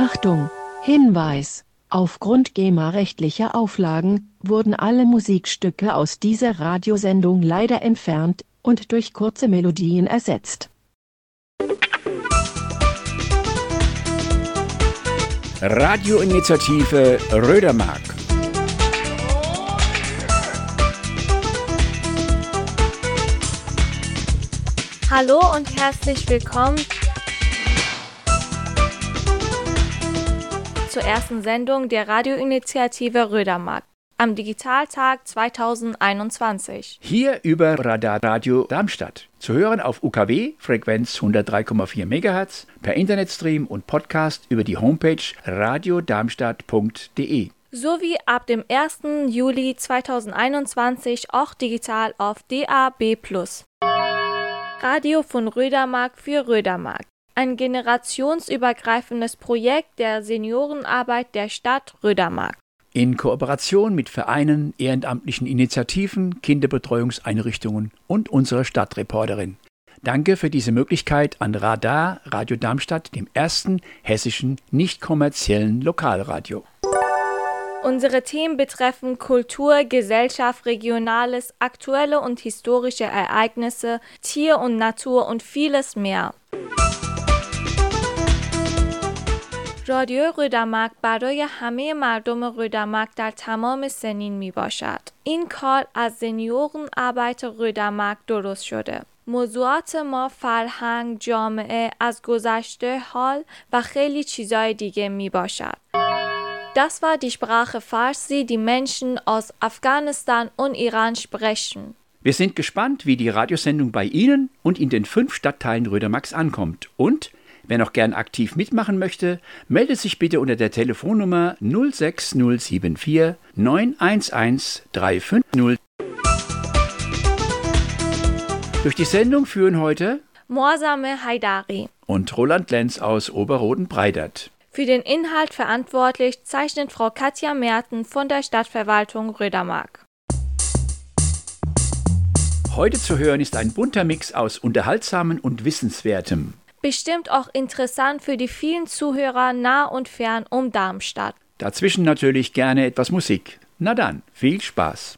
Achtung! Hinweis! Aufgrund GEMA-rechtlicher Auflagen wurden alle Musikstücke aus dieser Radiosendung leider entfernt und durch kurze Melodien ersetzt. Radioinitiative Rödermark. Hallo und herzlich willkommen zur ersten Sendung der Radioinitiative Rödermark am Digitaltag 2021. Hier über Radar Radio Darmstadt. Zu hören auf UKW, Frequenz 103,4 MHz, per Internetstream und Podcast über die Homepage radiodarmstadt.de. Sowie ab dem 1. Juli 2021 auch digital auf DAB+. Radio von Rödermark für Rödermark. Ein generationsübergreifendes Projekt der Seniorenarbeit der Stadt Rödermark. In Kooperation mit Vereinen, ehrenamtlichen Initiativen, Kinderbetreuungseinrichtungen und unserer Stadtreporterin. Danke für diese Möglichkeit an Radar Radio Darmstadt, dem ersten hessischen nicht-kommerziellen Lokalradio. Unsere Themen betreffen Kultur, Gesellschaft, Regionales, aktuelle und historische Ereignisse, Tier und Natur und vieles mehr. رادیو رودرمرک برای همه مردم رودرمرک در تمام سنین می باشد. این کار از سنیورنarbeit رودرمرک درست شده. موضوعات ما فرهنگ، جامعه، از گذشته، حال و خیلی چیزای دیگه می باشد. Das war die Sprache Farsi, die Menschen aus Afghanistan und Iran sprechen. Wir sind gespannt, wie die Radiosendung bei Ihnen und in den 5 Stadtteilen Rödermarks ankommt. Und wer noch gern aktiv mitmachen möchte, meldet sich bitte unter der Telefonnummer 06074 911 350. Durch die Sendung führen heute Moazame Haidari und Roland Lenz aus Oberroden-Breidert. Für den Inhalt verantwortlich zeichnet Frau Katja Merten von der Stadtverwaltung Rödermark. Heute zu hören ist ein bunter Mix aus Unterhaltsamen und Wissenswertem. Bestimmt auch interessant für die vielen Zuhörer nah und fern um Darmstadt. Dazwischen natürlich gerne etwas Musik. Na dann, viel Spaß.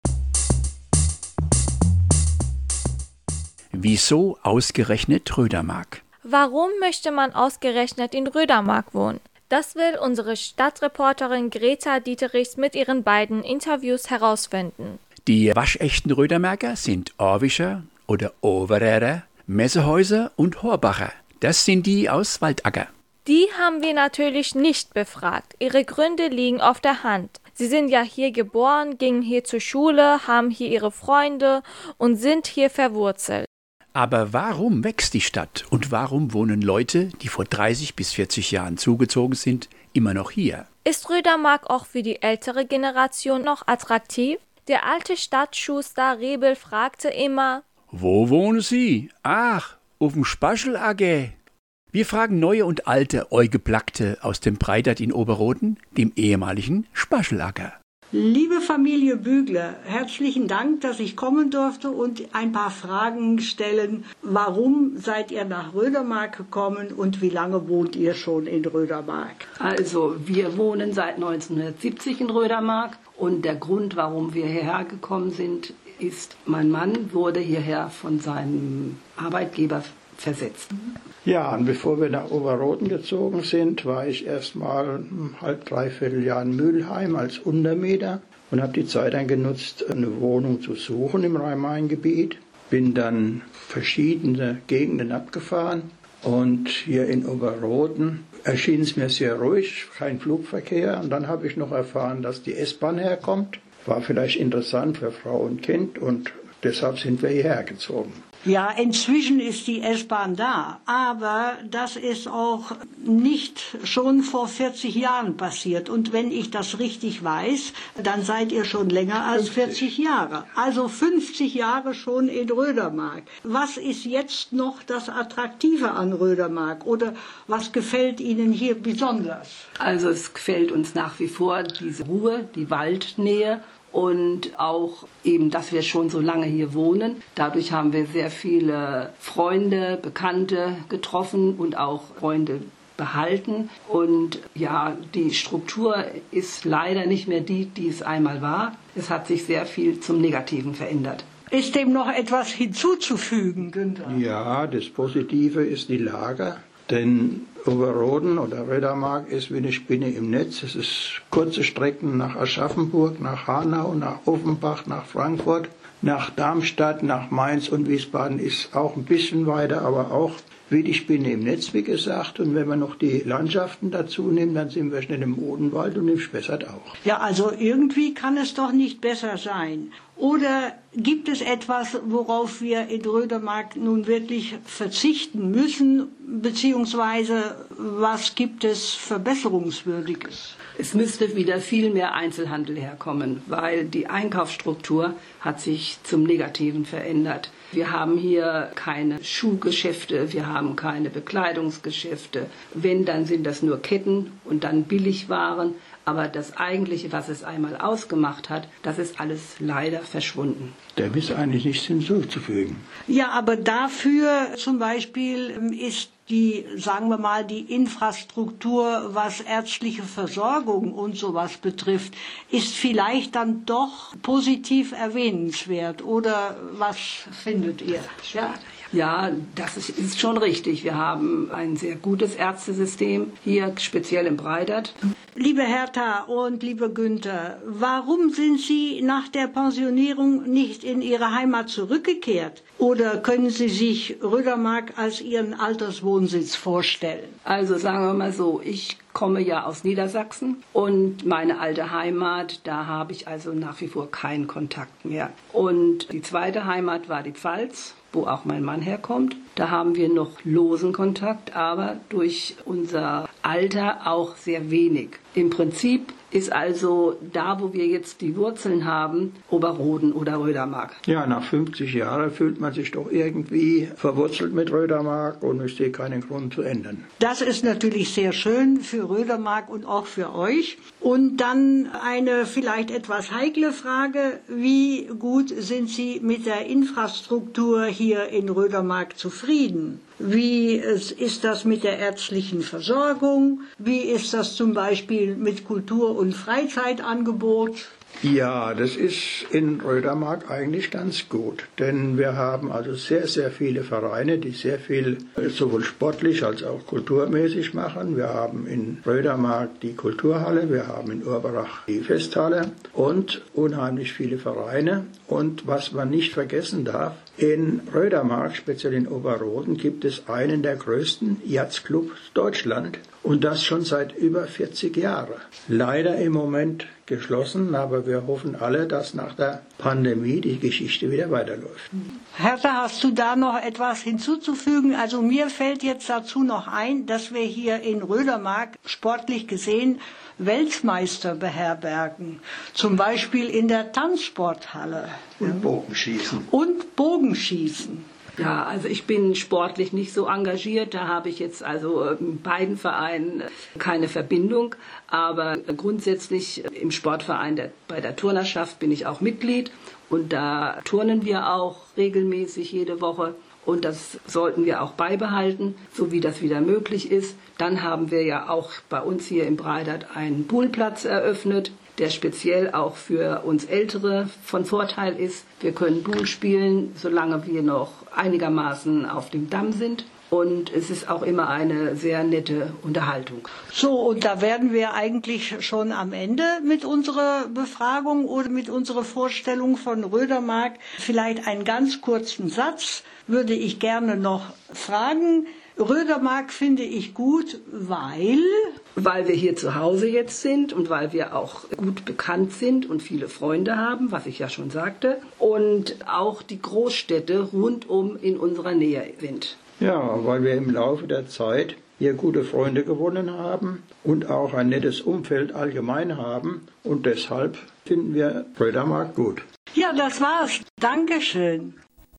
Wieso ausgerechnet Rödermark? Warum möchte man ausgerechnet in Rödermark wohnen? Das will unsere Stadtreporterin Greta Dieterichs mit ihren beiden Interviews herausfinden. Die waschechten Rödermarker sind Orwischer oder Overerer, Messehäuser und Horbacher. Das sind die aus Waldacker. Die haben wir natürlich nicht befragt. Ihre Gründe liegen auf der Hand. Sie sind ja hier geboren, gingen hier zur Schule, haben hier ihre Freunde und sind hier verwurzelt. Aber warum wächst die Stadt und warum wohnen Leute, die vor 30 bis 40 Jahren zugezogen sind, immer noch hier? Ist Rödermark auch für die ältere Generation noch attraktiv? Der alte Stadtschuster Rebel fragte immer: Wo wohnen Sie? Ach, auf dem Spaschel-AG. Wir fragen neue und alte Eugeplackte aus dem Breidert in Oberroden, dem ehemaligen Spaschelacker. Liebe Familie Bügler, herzlichen Dank, dass ich kommen durfte und ein paar Fragen stellen. Warum seid ihr nach Rödermark gekommen und wie lange wohnt ihr schon in Rödermark? Also, wir wohnen seit 1970 in Rödermark und der Grund, warum wir hierher gekommen sind, ist, mein Mann wurde hierher von seinem Arbeitgeber versetzt. Ja, und bevor wir nach Oberroden gezogen sind, war ich erstmal ein dreiviertel Jahr in Mülheim als Untermieter und habe die Zeit dann genutzt, eine Wohnung zu suchen im Rhein-Main-Gebiet. Bin dann verschiedene Gegenden abgefahren und hier in Oberroden erschien es mir sehr ruhig, kein Flugverkehr. Und dann habe ich noch erfahren, dass die S-Bahn herkommt. War vielleicht interessant für Frau und Kind und deshalb sind wir hierher gezogen. Ja, inzwischen ist die S-Bahn da, aber das ist auch nicht schon vor 40 Jahren passiert. Und wenn ich das richtig weiß, dann seid ihr schon länger als 40 Jahre. Also 50 Jahre schon in Rödermark. Was ist jetzt noch das Attraktive an Rödermark oder was gefällt Ihnen hier besonders? Also es gefällt uns nach wie vor diese Ruhe, die Waldnähe. Und auch eben, dass wir schon so lange hier wohnen. Dadurch haben wir sehr viele Freunde, Bekannte getroffen und auch Freunde behalten. Und ja, die Struktur ist leider nicht mehr die es einmal war. Es hat sich sehr viel zum Negativen verändert. Ist dem noch etwas hinzuzufügen, Günther? Ja, das Positive ist die Lage. Denn Oberroden oder Rödermark ist wie eine Spinne im Netz. Es ist kurze Strecken nach Aschaffenburg, nach Hanau, nach Offenbach, nach Frankfurt, nach Darmstadt, nach Mainz und Wiesbaden ist auch ein bisschen weiter, aber auch wie die Spinne im Netz, wie gesagt. Und wenn wir noch die Landschaften dazu nehmen, dann sind wir schnell im Odenwald und im Spessart auch. Ja, also irgendwie kann es doch nicht besser sein. Oder gibt es etwas, worauf wir in Rödermark nun wirklich verzichten müssen, beziehungsweise was gibt es Verbesserungswürdiges? Es müsste wieder viel mehr Einzelhandel herkommen, weil die Einkaufsstruktur hat sich zum Negativen verändert. Wir haben hier keine Schuhgeschäfte, wir haben keine Bekleidungsgeschäfte. Wenn, dann sind das nur Ketten und dann Billigwaren. Aber das Eigentliche, was es einmal ausgemacht hat, das ist alles leider verschwunden. Dem ist eigentlich nichts hinzuzufügen. Ja, aber dafür zum Beispiel ist die, sagen wir mal, die Infrastruktur, was ärztliche Versorgung und sowas betrifft, ist vielleicht dann doch positiv erwähnenswert. Oder was findet ihr? Ja, das ist schon richtig. Wir haben ein sehr gutes Ärztesystem hier, speziell im Breidert. Liebe Hertha und liebe Günther, warum sind Sie nach der Pensionierung nicht in Ihre Heimat zurückgekehrt? Oder können Sie sich Rödermark als Ihren Alterswohnsitz vorstellen? Also sagen wir mal so, ich komme ja aus Niedersachsen und meine alte Heimat, da habe ich also nach wie vor keinen Kontakt mehr. Und die zweite Heimat war die Pfalz, wo auch mein Mann herkommt. Da haben wir noch losen Kontakt, aber durch unser Alter auch sehr wenig. Im Prinzip ist also da, wo wir jetzt die Wurzeln haben, Oberroden oder Rödermark. Ja, nach 50 Jahren fühlt man sich doch irgendwie verwurzelt mit Rödermark und ich sehe keinen Grund zu ändern. Das ist natürlich sehr schön für Rödermark und auch für euch. Und dann eine vielleicht etwas heikle Frage. Wie gut sind Sie mit der Infrastruktur hier in Rödermark zufrieden? Wie ist das mit der ärztlichen Versorgung? Wie ist das zum Beispiel mit Kultur- und Freizeitangebot? Ja, das ist in Rödermark eigentlich ganz gut, denn wir haben also sehr, sehr viele Vereine, die sehr viel sowohl sportlich als auch kulturmäßig machen. Wir haben in Rödermark die Kulturhalle, wir haben in Urberach die Festhalle und unheimlich viele Vereine. Und was man nicht vergessen darf, in Rödermark, speziell in Oberroden, gibt es einen der größten Jazzclubs Deutschland und das schon seit über 40 Jahren. Leider im Moment geschlossen, aber wir hoffen alle, dass nach der Pandemie die Geschichte wieder weiterläuft. Hertha, hast du da noch etwas hinzuzufügen? Also mir fällt jetzt dazu noch ein, dass wir hier in Rödermark sportlich gesehen Weltmeister beherbergen. Zum Beispiel in der Tanzsporthalle. Und Bogenschießen. Und Bogenschießen. Ja, also ich bin sportlich nicht so engagiert, da habe ich jetzt also in beiden Vereinen keine Verbindung, aber grundsätzlich im Sportverein bei der Turnerschaft bin ich auch Mitglied und da turnen wir auch regelmäßig jede Woche und das sollten wir auch beibehalten, so wie das wieder möglich ist. Dann haben wir ja auch bei uns hier im Breidert einen Poolplatz eröffnet, der speziell auch für uns Ältere von Vorteil ist. Wir können Pool spielen, solange wir noch einigermaßen auf dem Damm sind. Und es ist auch immer eine sehr nette Unterhaltung. So, und da werden wir eigentlich schon am Ende mit unserer Befragung oder mit unserer Vorstellung von Rödermark. Vielleicht einen ganz kurzen Satz würde ich gerne noch fragen. Rödermark finde ich gut, weil wir hier zu Hause jetzt sind und weil wir auch gut bekannt sind und viele Freunde haben, was ich ja schon sagte, und auch die Großstädte rundum in unserer Nähe sind. Ja, weil wir im Laufe der Zeit hier gute Freunde gewonnen haben und auch ein nettes Umfeld allgemein haben und deshalb finden wir Rödermark gut. Ja, das war's. Dankeschön.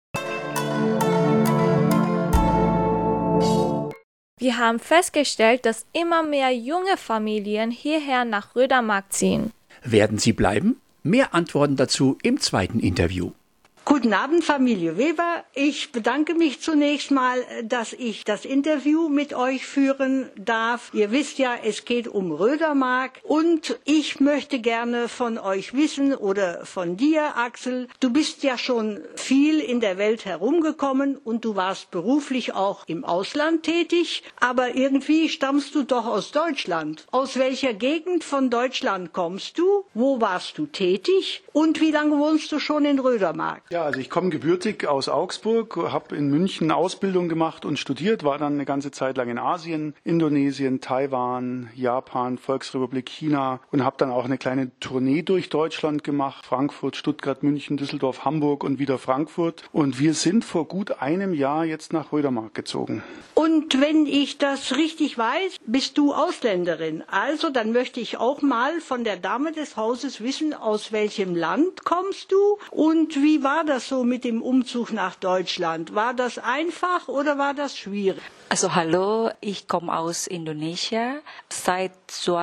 Wir haben festgestellt, dass immer mehr junge Familien hierher nach Rödermark ziehen. Werden sie bleiben? Mehr Antworten dazu im zweiten Interview. Guten Abend, Familie Weber. Ich bedanke mich zunächst mal, dass ich das Interview mit euch führen darf. Ihr wisst ja, es geht um Rödermark und ich möchte gerne von euch wissen oder von dir, Axel. Du bist ja schon viel in der Welt herumgekommen und du warst beruflich auch im Ausland tätig, aber irgendwie stammst du doch aus Deutschland. Aus welcher Gegend von Deutschland kommst du? Wo warst du tätig? Und wie lange wohnst du schon in Rödermark? Ja, also ich komme gebürtig aus Augsburg, habe in München Ausbildung gemacht und studiert, war dann eine ganze Zeit lang in Asien, Indonesien, Taiwan, Japan, Volksrepublik China und habe dann auch eine kleine Tournee durch Deutschland gemacht, Frankfurt, Stuttgart, München, Düsseldorf, Hamburg und wieder Frankfurt. Und wir sind vor gut einem Jahr jetzt nach Rödermark gezogen. Und wenn ich das richtig weiß, bist du Ausländerin. Also dann möchte ich auch mal von der Dame des Hauses wissen, aus welchem Land kommst du und wie war das so mit dem Umzug nach Deutschland? War das einfach oder war das schwierig? Also hallo, ich komme aus Indonesien. Seit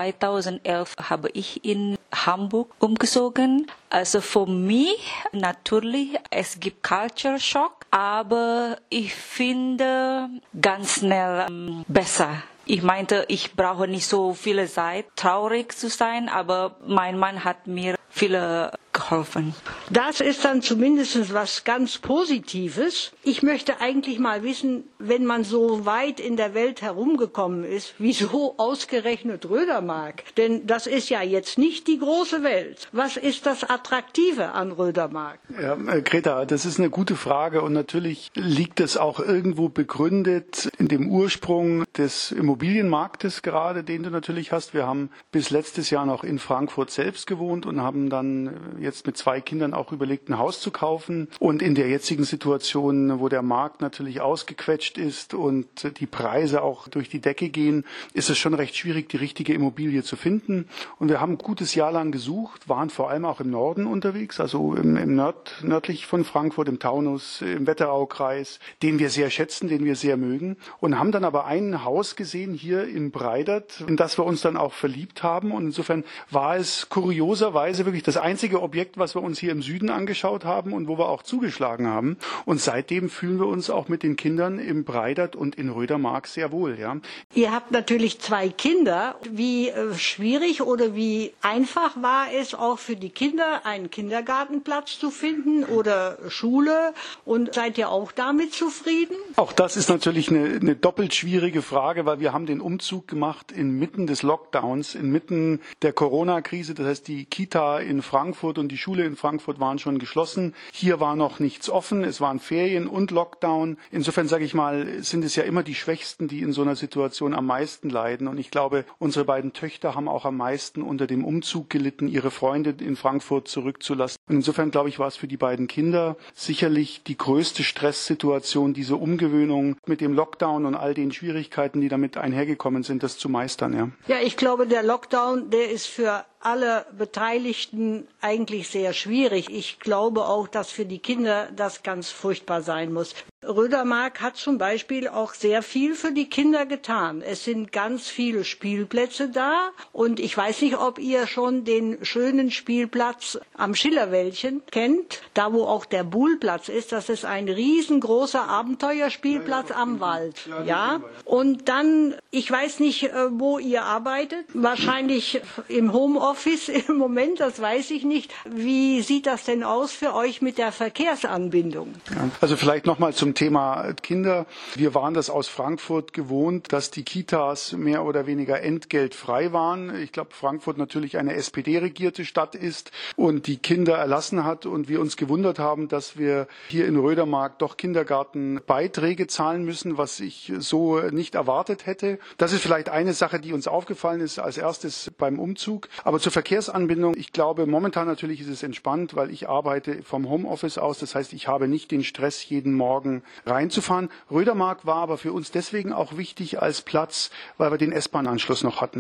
2011 habe ich in Hamburg umgezogen. Also für mich natürlich, es gibt Culture Shock, aber ich finde ganz schnell besser. Ich meinte, ich brauche nicht so viele Zeit, traurig zu sein, aber mein Mann hat mir viele geholfen. Das ist dann zumindest was ganz Positives. Ich möchte eigentlich mal wissen, wenn man so weit in der Welt herumgekommen ist, wieso ausgerechnet Rödermark? Denn das ist ja jetzt nicht die große Welt. Was ist das Attraktive an Rödermark? Ja, Greta, das ist eine gute Frage und natürlich liegt es auch irgendwo begründet in dem Ursprung des Immobilienmarktes gerade, den du natürlich hast. Wir haben bis letztes Jahr noch in Frankfurt selbst gewohnt und haben dann jetzt mit 2 Kindern auch überlegt, ein Haus zu kaufen. Und in der jetzigen Situation, wo der Markt natürlich ausgequetscht ist und die Preise auch durch die Decke gehen, ist es schon recht schwierig, die richtige Immobilie zu finden. Und wir haben ein gutes Jahr lang gesucht, waren vor allem auch im Norden unterwegs, also nördlich von Frankfurt, im Taunus, im Wetteraukreis, den wir sehr schätzen, den wir sehr mögen. Und haben dann aber ein Haus gesehen hier in Breidert, in das wir uns dann auch verliebt haben. Und insofern war es kurioserweise wirklich das einzige Objekt, was wir uns hier im Süden angeschaut haben und wo wir auch zugeschlagen haben. Und seitdem fühlen wir uns auch mit den Kindern im Breidert und in Rödermark sehr wohl. Ja. Ihr habt natürlich 2 Kinder. Wie schwierig oder wie einfach war es auch für die Kinder, einen Kindergartenplatz zu finden oder Schule? Und seid ihr auch damit zufrieden? Auch das ist natürlich eine doppelt schwierige Frage, weil wir haben den Umzug gemacht inmitten des Lockdowns, inmitten der Corona-Krise. Das heißt, die Kita in Frankfurt und die Schule in Frankfurt waren schon geschlossen. Hier war noch nichts offen. Es waren Ferien und Lockdown. Insofern sage ich mal, sind es ja immer die Schwächsten, die in so einer Situation am meisten leiden. Und ich glaube, unsere beiden Töchter haben auch am meisten unter dem Umzug gelitten, ihre Freunde in Frankfurt zurückzulassen. Und insofern, glaube ich, war es für die beiden Kinder sicherlich die größte Stresssituation, diese Umgewöhnung mit dem Lockdown und all den Schwierigkeiten, die damit einhergekommen sind, das zu meistern. Ja, ja, ich glaube, der Lockdown, der ist für alle Beteiligten eigentlich sehr schwierig. Ich glaube auch, dass für die Kinder das ganz furchtbar sein muss. Rödermark hat zum Beispiel auch sehr viel für die Kinder getan. Es sind ganz viele Spielplätze da und ich weiß nicht, ob ihr schon den schönen Spielplatz am Schillerwäldchen kennt, da wo auch der Buhlplatz ist. Das ist ein riesengroßer Abenteuerspielplatz am Wald. Ja? Und dann, ich weiß nicht, wo ihr arbeitet, wahrscheinlich im Homeoffice im Moment, das weiß ich nicht. Wie sieht das denn aus für euch mit der Verkehrsanbindung? Ja, also vielleicht nochmal zum Thema Kinder. Wir waren das aus Frankfurt gewohnt, dass die Kitas mehr oder weniger entgeltfrei waren. Ich glaube, Frankfurt natürlich eine SPD-regierte Stadt ist und die Kinder erlassen hat und wir uns gewundert haben, dass wir hier in Rödermark doch Kindergartenbeiträge zahlen müssen, was ich so nicht erwartet hätte. Das ist vielleicht eine Sache, die uns aufgefallen ist als erstes beim Umzug. Aber zur Verkehrsanbindung, ich glaube, momentan natürlich ist es entspannt, weil ich arbeite vom Homeoffice aus. Das heißt, ich habe nicht den Stress, jeden Morgen reinzufahren. Rödermark war aber für uns deswegen auch wichtig als Platz, weil wir den S-Bahn-Anschluss noch hatten.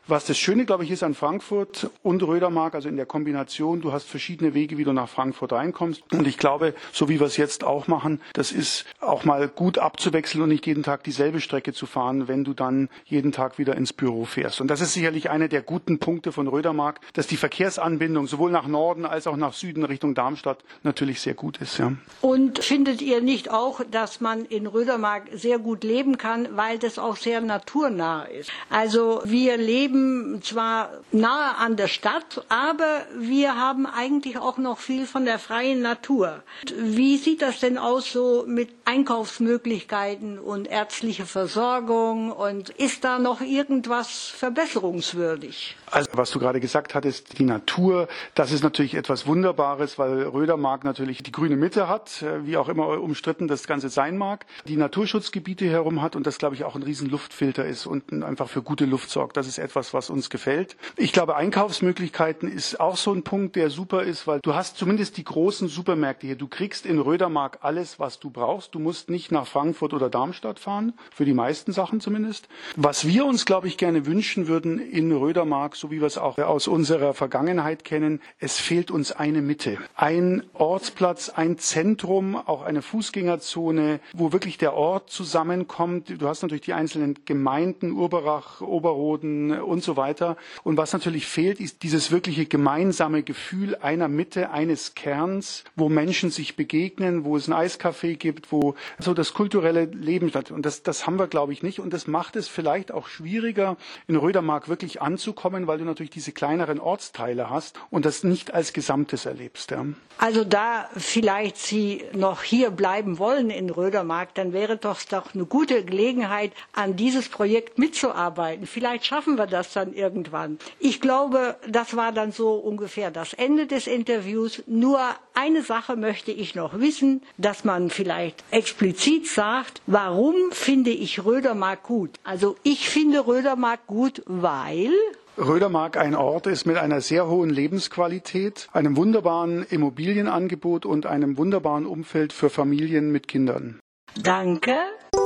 Was das Schöne, glaube ich, ist an Frankfurt und Rödermark, also in der Kombination, du hast verschiedene Wege, wie du nach Frankfurt reinkommst. Und ich glaube, so wie wir es jetzt auch machen, das ist auch mal gut abzuwechseln und nicht jeden Tag dieselbe Strecke zu fahren, wenn du dann jeden Tag wieder ins Büro fährst. Und das ist sicherlich einer der guten Punkte von Rödermark, dass die Verkehrsanbindung sowohl nach Norden als auch nach Süden Richtung Darmstadt natürlich sehr gut ist. Ja. Und findet ihr nicht auch, dass man in Rödermark sehr gut leben kann, weil das auch sehr naturnah ist? Also wir leben zwar nahe an der Stadt, aber wir haben eigentlich auch noch viel von der freien Natur. Wie sieht das denn aus so mit Einkaufsmöglichkeiten und ärztlicher Versorgung? Und ist da noch irgendwas verbesserungswürdig? Also was du gerade gesagt hattest, die Natur, das ist natürlich etwas Wunderbares, weil Rödermark natürlich die grüne Mitte hat, wie auch immer umstritten das Ganze sein mag, die Naturschutzgebiete herum hat und das, glaube ich, auch ein riesen Luftfilter ist und einfach für gute Luft sorgt. Das ist etwas, was uns gefällt. Ich glaube, Einkaufsmöglichkeiten ist auch so ein Punkt, der super ist, weil du hast zumindest die großen Supermärkte hier. Du kriegst in Rödermark alles, was du brauchst. Du musst nicht nach Frankfurt oder Darmstadt fahren, für die meisten Sachen zumindest. Was wir uns, glaube ich, gerne wünschen würden in Rödermark, so wie wir es auch aus unserer Vergangenheit kennen, es fehlt uns eine Mitte. Ein Ortsplatz, ein Zentrum, auch eine Fußgängerzone, wo wirklich der Ort zusammenkommt. Du hast natürlich die einzelnen Gemeinden, Urberach, Oberroden und so weiter. Und was natürlich fehlt, ist dieses wirkliche gemeinsame Gefühl einer Mitte, eines Kerns, wo Menschen sich begegnen, wo es ein Eiscafé gibt, wo so das kulturelle Leben statt. Und das haben wir, glaube ich, nicht. Und das macht es vielleicht auch schwieriger, in Rödermark wirklich anzukommen, weil du natürlich diese kleineren Ortsteile hast und das nicht als Gesamtes erlebst. Ja. Also da vielleicht Sie noch hier bleiben wollen in Rödermark, dann wäre doch eine gute Gelegenheit, an dieses Projekt mitzuarbeiten. Vielleicht schaffen wir das dann irgendwann. Ich glaube, das war dann so ungefähr das Ende des Interviews. Nur eine Sache möchte ich noch wissen, dass man vielleicht explizit sagt, warum finde ich Rödermark gut? Also ich finde Rödermark gut, weil Rödermark ein Ort ist mit einer sehr hohen Lebensqualität, einem wunderbaren Immobilienangebot und einem wunderbaren Umfeld für Familien mit Kindern. Danke.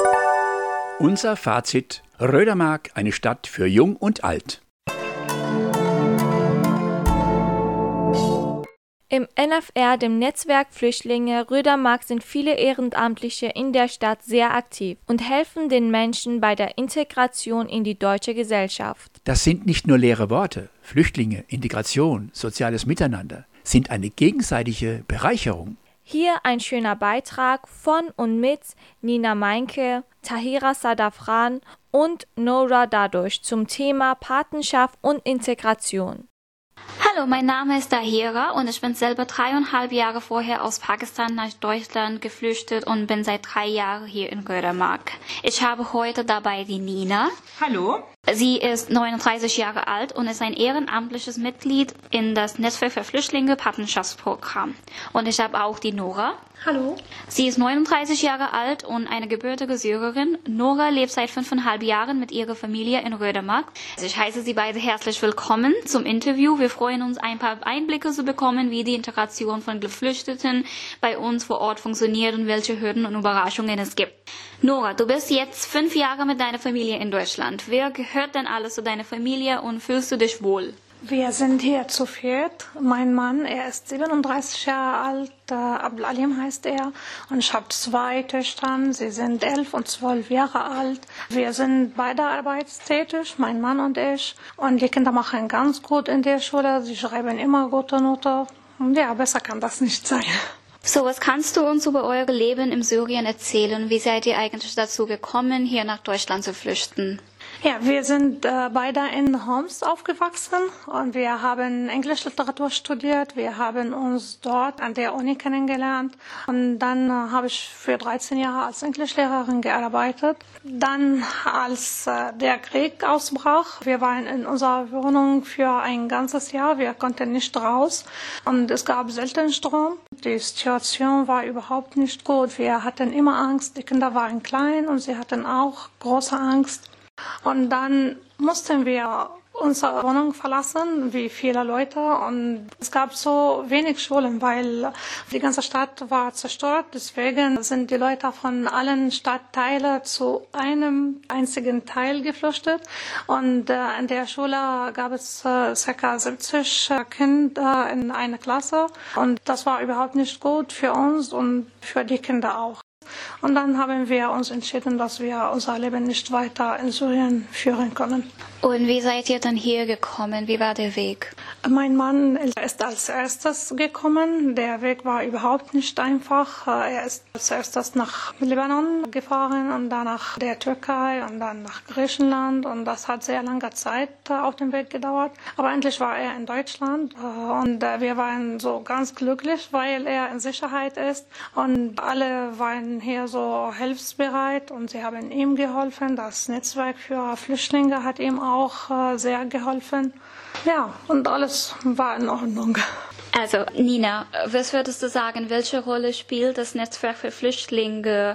Unser Fazit: Rödermark, eine Stadt für Jung und Alt. Im NFR, dem Netzwerk Flüchtlinge Rödermark, sind viele Ehrenamtliche in der Stadt sehr aktiv und helfen den Menschen bei der Integration in die deutsche Gesellschaft. Das sind nicht nur leere Worte. Flüchtlinge, Integration, soziales Miteinander sind eine gegenseitige Bereicherung. Hier ein schöner Beitrag von und mit Nina Meinke, Tahira Sadafran und Nora Dadurch zum Thema Patenschaft und Integration. Hallo, mein Name ist Tahira und ich bin selber 3,5 Jahre vorher aus Pakistan nach Deutschland geflüchtet und bin seit 3 Jahren hier in Rödermark. Ich habe heute dabei die Nina. Hallo. Sie ist 39 Jahre alt und ist ein ehrenamtliches Mitglied in das Netzwerk für Flüchtlinge Patenschaftsprogramm. Und ich habe auch die Nora. Hallo. Sie ist 39 Jahre alt und eine gebürtige Syrerin. Nora lebt seit 5,5 Jahren mit ihrer Familie in Rödermark. Ich heiße Sie beide herzlich willkommen zum Interview. Wir freuen uns, ein paar Einblicke zu bekommen, wie die Integration von Geflüchteten bei uns vor Ort funktioniert und welche Hürden und Überraschungen es gibt. Nora, du bist jetzt 5 Jahre mit deiner Familie in Deutschland. Wer gehört denn alles zu deiner Familie und fühlst du dich wohl? Wir sind hier zu viert. Mein Mann, er ist 37 Jahre alt, Abdul Alim heißt er. Und ich habe 2 Töchter, sie sind 11 und 12 Jahre alt. Wir sind beide arbeitstätig, mein Mann und ich. Und die Kinder machen ganz gut in der Schule, sie schreiben immer gute Noten. Und ja, besser kann das nicht sein. So, was kannst du uns über euer Leben in Syrien erzählen? Wie seid ihr eigentlich dazu gekommen, hier nach Deutschland zu flüchten? Ja, wir sind beide in Homs aufgewachsen und wir haben Englischliteratur studiert. Wir haben uns dort an der Uni kennengelernt und dann habe ich für 13 Jahre als Englischlehrerin gearbeitet. Dann, als der Krieg ausbrach, wir waren in unserer Wohnung für ein ganzes Jahr. Wir konnten nicht raus und es gab selten Strom. Die Situation war überhaupt nicht gut. Wir hatten immer Angst. Die Kinder waren klein und sie hatten auch große Angst. Und dann mussten wir unsere Wohnung verlassen, wie viele Leute. Und es gab so wenig Schulen, weil die ganze Stadt war zerstört. Deswegen sind die Leute von allen Stadtteilen zu einem einzigen Teil geflüchtet. Und in der Schule gab es ca. 70 Kinder in einer Klasse. Und das war überhaupt nicht gut für uns und für die Kinder auch. Und dann haben wir uns entschieden, dass wir unser Leben nicht weiter in Syrien führen können. Und wie seid ihr dann hier gekommen? Wie war der Weg? Mein Mann ist als erstes gekommen. Der Weg war überhaupt nicht einfach. Er ist als erstes nach Libanon gefahren und dann nach der Türkei und dann nach Griechenland. Und das hat sehr lange Zeit auf dem Weg gedauert. Aber endlich war er in Deutschland und wir waren so ganz glücklich, weil er in Sicherheit ist. Und alle waren hier so hilfsbereit und sie haben ihm geholfen. Das Netzwerk für Flüchtlinge hat ihm auch sehr geholfen. Ja, und alles war in Ordnung. Also Nina, was würdest du sagen, welche Rolle spielt das Netzwerk für Flüchtlinge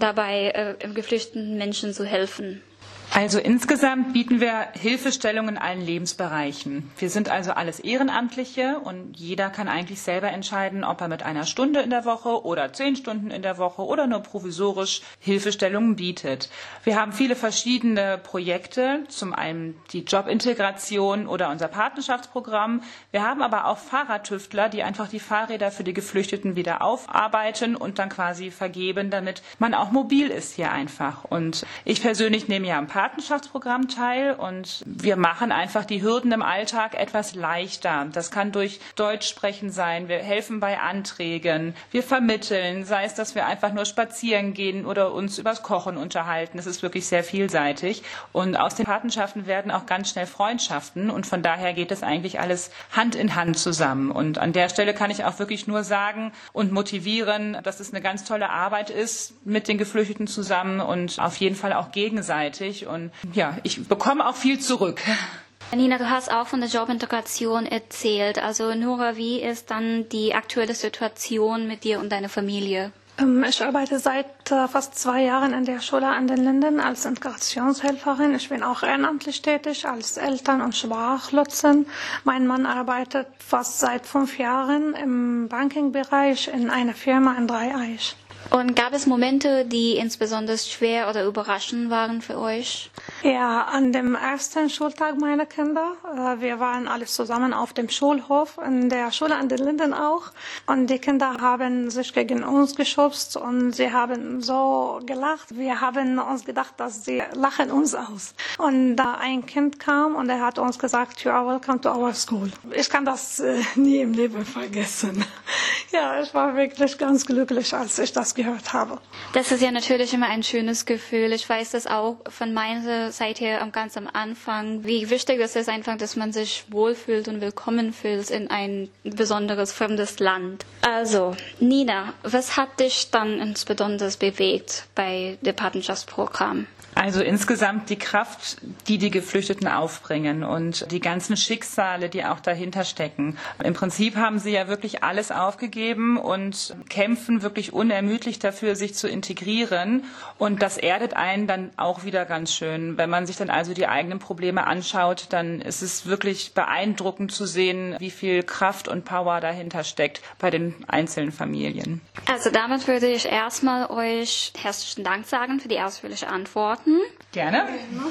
dabei, geflüchteten Menschen zu helfen? Also insgesamt bieten wir Hilfestellung in allen Lebensbereichen. Wir sind also alles Ehrenamtliche und jeder kann eigentlich selber entscheiden, ob er mit einer Stunde in der Woche oder 10 Stunden in der Woche oder nur provisorisch Hilfestellungen bietet. Wir haben viele verschiedene Projekte, zum einen die Jobintegration oder unser Partnerschaftsprogramm. Wir haben aber auch Fahrradtüftler, die einfach die Fahrräder für die Geflüchteten wieder aufarbeiten und dann quasi vergeben, damit man auch mobil ist hier einfach. Und ich persönlich nehme ja am Patenschaftsprogramm teil und wir machen einfach die Hürden im Alltag etwas leichter. Das kann durch Deutschsprechen sein, wir helfen bei Anträgen, wir vermitteln, sei es, dass wir einfach nur spazieren gehen oder uns übers Kochen unterhalten. Das ist wirklich sehr vielseitig und aus den Patenschaften werden auch ganz schnell Freundschaften und von daher geht es eigentlich alles Hand in Hand zusammen. Und an der Stelle kann ich auch wirklich nur sagen und motivieren, dass es eine ganz tolle Arbeit ist mit den Geflüchteten zusammen und auf jeden Fall auch gegenseitig. Und ja, ich bekomme auch viel zurück. Nina, du hast auch von der Jobintegration erzählt. Also Nora, wie ist dann die aktuelle Situation mit dir und deiner Familie? Ich arbeite seit fast 2 Jahren in der Schule an den Linden als Integrationshelferin. Ich bin auch ehrenamtlich tätig als Eltern- und Sprachlotsin. Mein Mann arbeitet fast seit 5 Jahren im Bankingbereich in einer Firma in Dreieich. Und gab es Momente, die insbesondere schwer oder überraschend waren für euch? Ja, an dem ersten Schultag meiner Kinder. Wir waren alle zusammen auf dem Schulhof, in der Schule an den Linden auch. Und die Kinder haben sich gegen uns geschubst und sie haben so gelacht. Wir haben uns gedacht, dass sie lachen uns aus. Und da ein Kind kam und er hat uns gesagt, you are welcome to our school. Ich kann das nie im Leben vergessen. Ja, ich war wirklich ganz glücklich, als ich das gehört habe. Das ist ja natürlich immer ein schönes Gefühl. Ich weiß das auch von meiner Seite her ganz am Anfang, wie wichtig es ist einfach, dass man sich wohlfühlt und willkommen fühlt in ein besonderes fremdes Land. Also, Nina, was hat dich dann insbesondere bewegt bei dem Patenschaftsprogramm? Also insgesamt die Kraft, die die Geflüchteten aufbringen und die ganzen Schicksale, die auch dahinter stecken. Im Prinzip haben sie ja wirklich alles aufgegeben und kämpfen wirklich unermüdlich dafür, sich zu integrieren. Und das erdet einen dann auch wieder ganz schön. Wenn man sich dann also die eigenen Probleme anschaut, dann ist es wirklich beeindruckend zu sehen, wie viel Kraft und Power dahinter steckt bei den einzelnen Familien. Also damit würde ich erstmal euch herzlichen Dank sagen für die ausführliche Antworten. Gerne.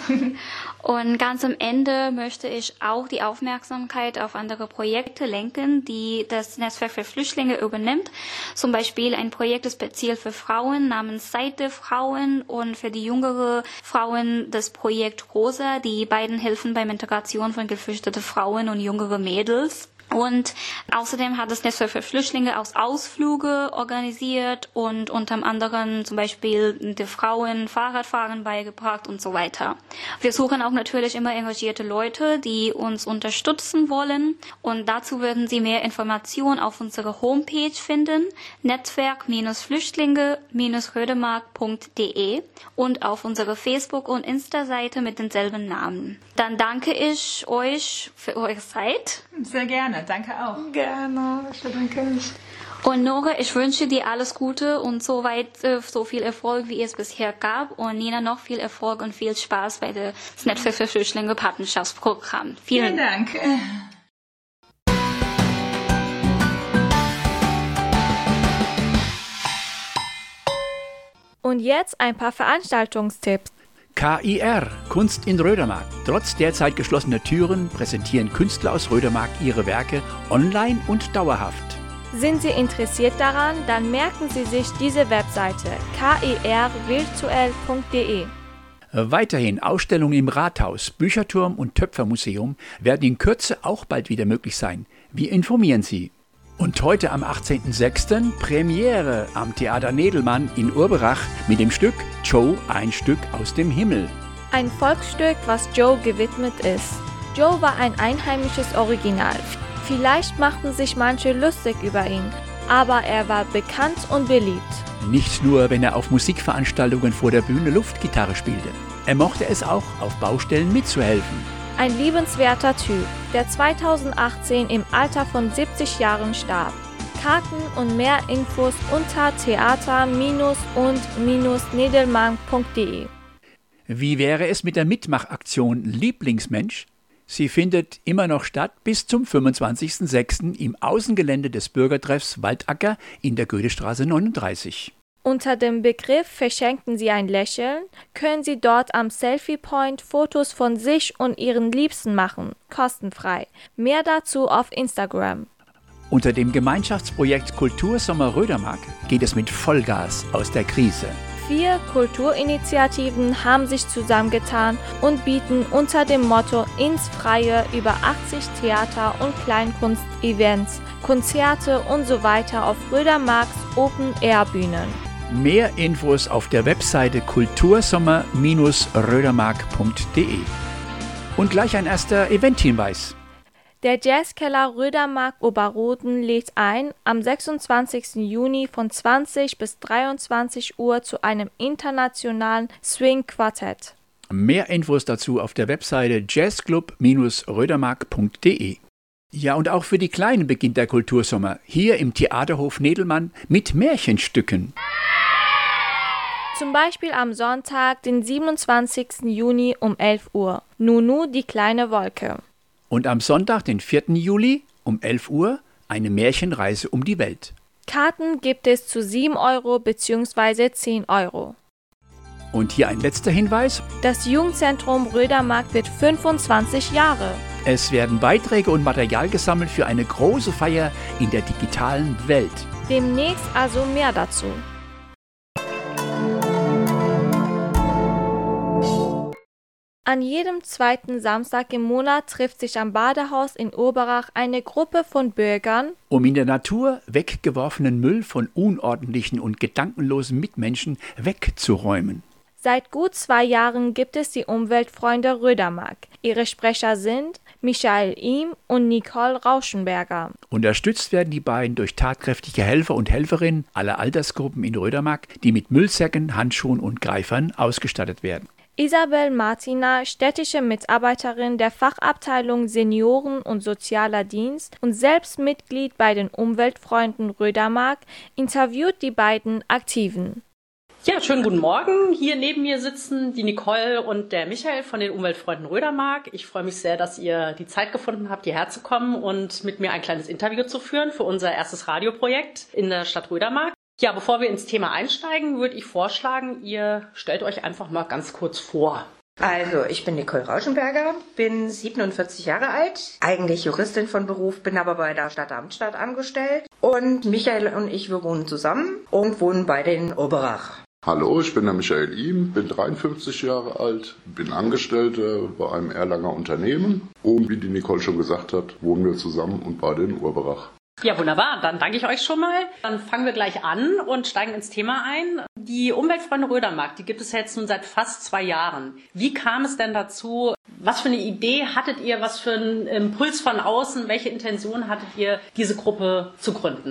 Und ganz am Ende möchte ich auch die Aufmerksamkeit auf andere Projekte lenken, die das Netzwerk für Flüchtlinge übernimmt. Zum Beispiel ein Projekt speziell für Frauen namens Seite Frauen und für die jüngere Frauen das Projekt Rosa. Die beiden helfen beim Integration von geflüchteten Frauen und jüngere Mädels. Und außerdem hat das Netzwerk für Flüchtlinge auch Ausflüge organisiert und unter anderem zum Beispiel die Frauen Fahrradfahren beigebracht und so weiter. Wir suchen auch natürlich immer engagierte Leute, die uns unterstützen wollen. Und dazu würden Sie mehr Informationen auf unserer Homepage finden, netzwerk-flüchtlinge-rödemark.de und auf unserer Facebook- und Insta-Seite mit denselben Namen. Dann danke ich euch für eure Zeit. Sehr gerne, danke auch. Gerne, ich bedanke mich. Und Nora, ich wünsche dir alles Gute und so viel Erfolg, wie es bisher gab. Und Nina noch viel Erfolg und viel Spaß bei dem Netzwerk für Flüchtlinge Patenschaftsprogramm. Vielen Dank. Und jetzt ein paar Veranstaltungstipps. KIR, Kunst in Rödermark. Trotz derzeit geschlossener Türen präsentieren Künstler aus Rödermark ihre Werke online und dauerhaft. Sind Sie interessiert daran, dann merken Sie sich diese Webseite kirvirtuell.de. Weiterhin Ausstellungen im Rathaus, Bücherturm und Töpfermuseum werden in Kürze auch bald wieder möglich sein. Wir informieren Sie. Und heute am 18.06. Premiere am Theater Nedelmann in Urberach mit dem Stück Joe, ein Stück aus dem Himmel. Ein Volksstück, was Joe gewidmet ist. Joe war ein einheimisches Original. Vielleicht machten sich manche lustig über ihn, aber er war bekannt und beliebt. Nicht nur, wenn er auf Musikveranstaltungen vor der Bühne Luftgitarre spielte. Er mochte es auch, auf Baustellen mitzuhelfen. Ein liebenswerter Typ, der 2018 im Alter von 70 Jahren starb. Karten und mehr Infos unter theater-und-nedelmann.de. Wie wäre es mit der Mitmachaktion Lieblingsmensch? Sie findet immer noch statt bis zum 25.06. im Außengelände des Bürgertreffs Waldacker in der Goethestraße 39. Unter dem Begriff Verschenken Sie ein Lächeln können Sie dort am Selfie Point Fotos von sich und Ihren Liebsten machen, kostenfrei. Mehr dazu auf Instagram. Unter dem Gemeinschaftsprojekt Kultursommer Rödermark geht es mit Vollgas aus der Krise. 4 Kulturinitiativen haben sich zusammengetan und bieten unter dem Motto Ins Freie über 80 Theater- und Kleinkunst-Events, Konzerte und so weiter auf Rödermarks Open-Air-Bühnen. Mehr Infos auf der Webseite kultursommer-rödermark.de. Und gleich ein erster Eventhinweis. Der Jazzkeller Rödermark Oberroden lädt ein, am 26. Juni von 20 bis 23 Uhr zu einem internationalen Swing-Quartett. Mehr Infos dazu auf der Webseite jazzclub-rödermark.de. Ja, und auch für die Kleinen beginnt der Kultursommer, hier im Theaterhof Nedelmann mit Märchenstücken. Zum Beispiel am Sonntag, den 27. Juni um 11 Uhr, Nunu, die kleine Wolke. Und am Sonntag, den 4. Juli um 11 Uhr, eine Märchenreise um die Welt. Karten gibt es zu 7 Euro bzw. 10 Euro. Und hier ein letzter Hinweis. Das Jugendzentrum Rödermark wird 25 Jahre. Es werden Beiträge und Material gesammelt für eine große Feier in der digitalen Welt. Demnächst also mehr dazu. An jedem zweiten Samstag im Monat trifft sich am Badehaus in Urberach eine Gruppe von Bürgern, um in der Natur weggeworfenen Müll von unordentlichen und gedankenlosen Mitmenschen wegzuräumen. Seit gut 2 Jahren gibt es die Umweltfreunde Rödermark. Ihre Sprecher sind Michael Ihm und Nicole Rauschenberger. Unterstützt werden die beiden durch tatkräftige Helfer und Helferinnen aller Altersgruppen in Rödermark, die mit Müllsäcken, Handschuhen und Greifern ausgestattet werden. Isabel Martina, städtische Mitarbeiterin der Fachabteilung Senioren- und Sozialer Dienst und selbst Mitglied bei den Umweltfreunden Rödermark, interviewt die beiden Aktiven. Ja, schönen guten Morgen. Hier neben mir sitzen die Nicole und der Michael von den Umweltfreunden Rödermark. Ich freue mich sehr, dass ihr die Zeit gefunden habt, hierher zu kommen und mit mir ein kleines Interview zu führen für unser erstes Radioprojekt in der Stadt Rödermark. Ja, bevor wir ins Thema einsteigen, würde ich vorschlagen, ihr stellt euch einfach mal ganz kurz vor. Also, ich bin Nicole Rauschenberger, bin 47 Jahre alt, eigentlich Juristin von Beruf, bin aber bei der Stadt Darmstadt angestellt. Und Michael und ich, wir wohnen zusammen und wohnen beide in Urberach. Hallo, ich bin der Michael Ihm, bin 53 Jahre alt, bin Angestellter bei einem Erlanger Unternehmen. Und wie die Nicole schon gesagt hat, wohnen wir zusammen und beide in Urberach. Ja, wunderbar. Dann danke ich euch schon mal. Dann fangen wir gleich an und steigen ins Thema ein. Die Umweltfreunde Rödermark, die gibt es jetzt nun seit fast 2 Jahren. Wie kam es denn dazu? Was für eine Idee hattet ihr? Was für einen Impuls von außen? Welche Intention hattet ihr, diese Gruppe zu gründen?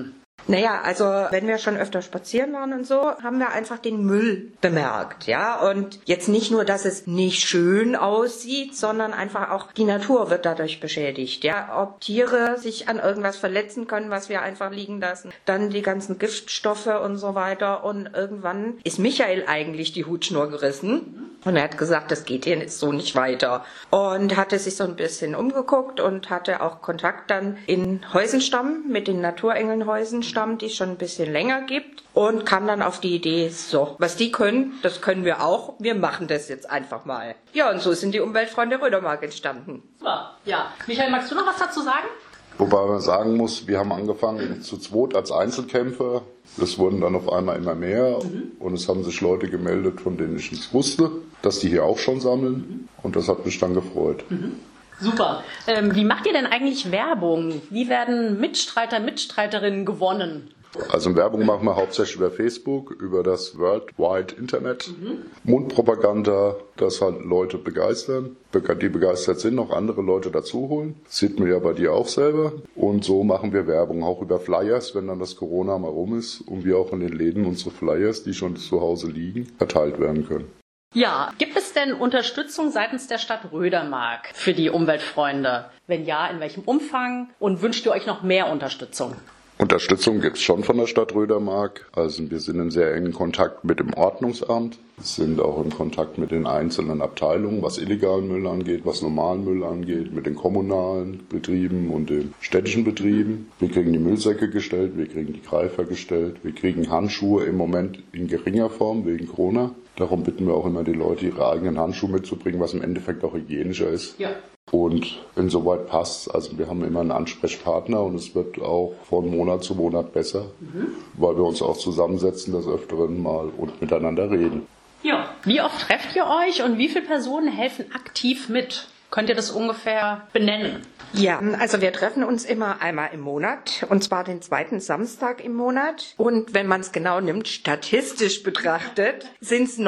Naja, also wenn wir schon öfter spazieren waren und so, haben wir einfach den Müll bemerkt, ja. Und jetzt nicht nur, dass es nicht schön aussieht, sondern einfach auch die Natur wird dadurch beschädigt, ja. Ob Tiere sich an irgendwas verletzen können, was wir einfach liegen lassen, dann die ganzen Giftstoffe und so weiter. Und irgendwann ist Michael eigentlich die Hutschnur gerissen. Und er hat gesagt, das geht hier so nicht weiter. Und hatte sich so ein bisschen umgeguckt und hatte auch Kontakt dann in Heusenstamm mit den Naturengeln Heusenstamm, die es schon ein bisschen länger gibt. Und kam dann auf die Idee, so, was die können, das können wir auch. Wir machen das jetzt einfach mal. Ja, und so sind die Umweltfreunde Rödermark entstanden. Ja. Michael, magst du noch was dazu sagen? Wobei man sagen muss, wir haben angefangen zu zweit als Einzelkämpfer. Es wurden dann auf einmal immer mehr und es haben sich Leute gemeldet, von denen ich nichts wusste, dass die hier auch schon sammeln und das hat mich dann gefreut. Super. Wie macht ihr denn eigentlich Werbung? Wie werden Mitstreiter, Mitstreiterinnen gewonnen? Also Werbung machen wir hauptsächlich über Facebook, über das World Wide Internet. Mundpropaganda, dass halt Leute begeistern, die begeistert sind, noch andere Leute dazu holen. Das sieht man ja bei dir auch selber. Und so machen wir Werbung, auch über Flyers, wenn dann das Corona mal rum ist und wir auch in den Läden unsere Flyers, die schon zu Hause liegen, verteilt werden können. Ja, gibt es denn Unterstützung seitens der Stadt Rödermark für die Umweltfreunde? Wenn ja, in welchem Umfang? Und wünscht ihr euch noch mehr Unterstützung? Unterstützung gibt es schon von der Stadt Rödermark. Also wir sind in sehr engen Kontakt mit dem Ordnungsamt, sind auch in Kontakt mit den einzelnen Abteilungen, was illegalen Müll angeht, was normalen Müll angeht, mit den kommunalen Betrieben und den städtischen Betrieben. Wir kriegen die Müllsäcke gestellt, wir kriegen die Greifer gestellt, wir kriegen Handschuhe im Moment in geringer Form wegen Corona. Darum bitten wir auch immer die Leute, ihre eigenen Handschuhe mitzubringen, was im Endeffekt auch hygienischer ist. Ja. Und insoweit passt, also wir haben immer einen Ansprechpartner und es wird auch von Monat zu Monat besser, weil wir uns auch zusammensetzen des Öfteren mal und miteinander reden. Ja. Wie oft trefft ihr euch und wie viele Personen helfen aktiv mit? Könnt ihr das ungefähr benennen? Ja, also wir treffen uns immer einmal im Monat, und zwar den zweiten Samstag im Monat. Und wenn man es genau nimmt, statistisch betrachtet, sind es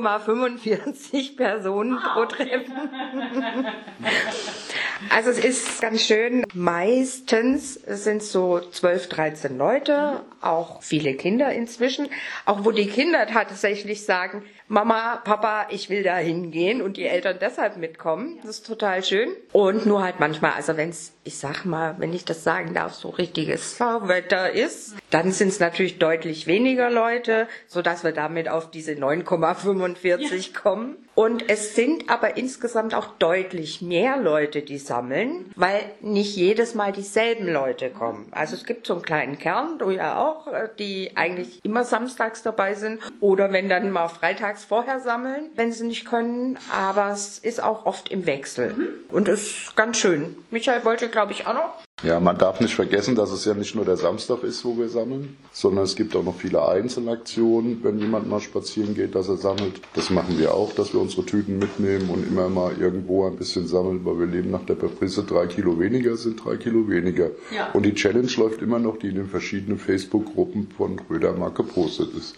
9,45 Personen pro Treffen. Also es ist ganz schön. Meistens sind es so 12, 13 Leute, auch viele Kinder inzwischen. Auch wo die Kinder tatsächlich sagen, Mama, Papa, ich will da hingehen und die Eltern deshalb mitkommen. Das ist total schön. Und nur halt manchmal, also wenn es, ich sag mal, wenn ich das sagen darf, so richtiges Sauwetter ist, dann sind es natürlich deutlich weniger Leute, sodass wir damit auf diese 9,45 kommen. Und es sind aber insgesamt auch deutlich mehr Leute, die sammeln, weil nicht jedes Mal dieselben Leute kommen. Also es gibt so einen kleinen Kern, du ja auch, die eigentlich immer samstags dabei sind oder wenn dann mal freitags vorher sammeln, wenn sie nicht können. Aber es ist auch oft im Wechsel. Und es ist ganz schön. Michael wollte, glaube ich, auch noch. Ja, man darf nicht vergessen, dass es ja nicht nur der Samstag ist, wo wir sammeln, sondern es gibt auch noch viele Einzelaktionen, wenn jemand mal spazieren geht, dass er sammelt. Das machen wir auch, dass wir unsere Tüten mitnehmen und immer mal irgendwo ein bisschen sammeln, weil wir leben nach der Prämisse, 3 Kilo weniger sind 3 Kilo weniger. Ja. Und die Challenge läuft immer noch, die in den verschiedenen Facebook-Gruppen von Rödermark gepostet ist.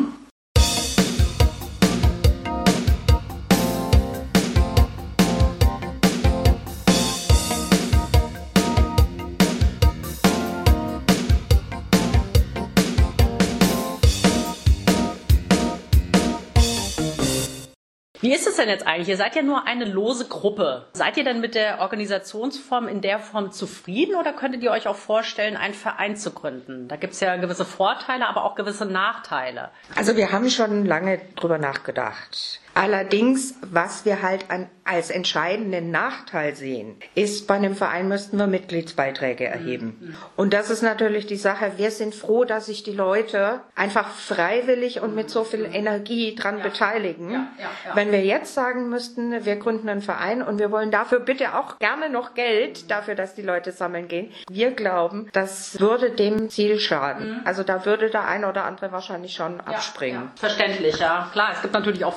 Wie ist es denn jetzt eigentlich? Ihr seid ja nur eine lose Gruppe. Seid ihr denn mit der Organisationsform in der Form zufrieden oder könntet ihr euch auch vorstellen, einen Verein zu gründen? Da gibt es ja gewisse Vorteile, aber auch gewisse Nachteile. Also wir haben schon lange drüber nachgedacht. Allerdings, was wir halt als entscheidenden Nachteil sehen, ist, bei einem Verein müssten wir Mitgliedsbeiträge erheben. Und das ist natürlich die Sache. Wir sind froh, dass sich die Leute einfach freiwillig und mit so viel Energie dran beteiligen. Wenn wir jetzt sagen müssten, wir gründen einen Verein und wir wollen dafür bitte auch gerne noch Geld, dafür, dass die Leute sammeln gehen. Wir glauben, das würde dem Ziel schaden. Also da würde der ein oder andere wahrscheinlich schon abspringen. Verständlich, ja. Klar, es gibt natürlich auch Vorteile.